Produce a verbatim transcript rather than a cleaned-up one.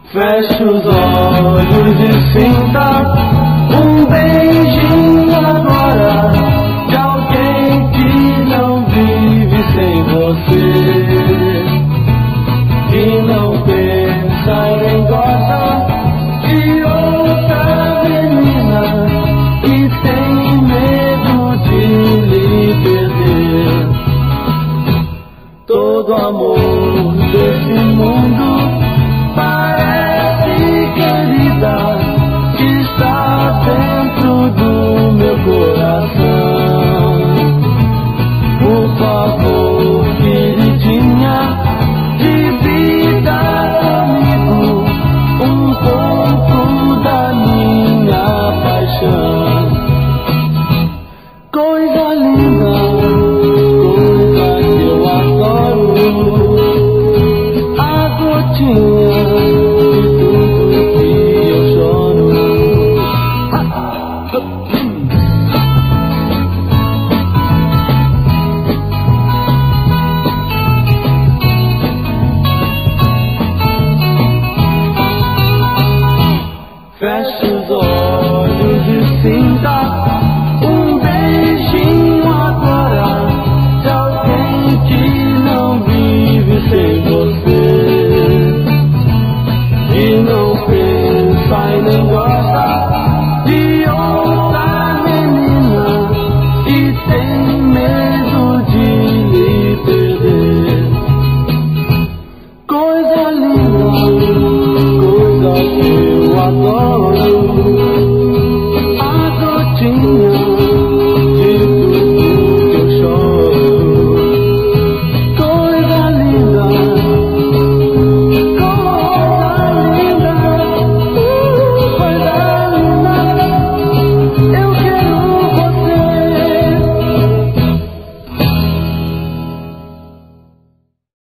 Feche os olhos e sinta um beijinho agora de alguém que não vive sem você, que não pensa e nem gosta de outra menina, e tem medo de lhe perder. Todo amor desse mundo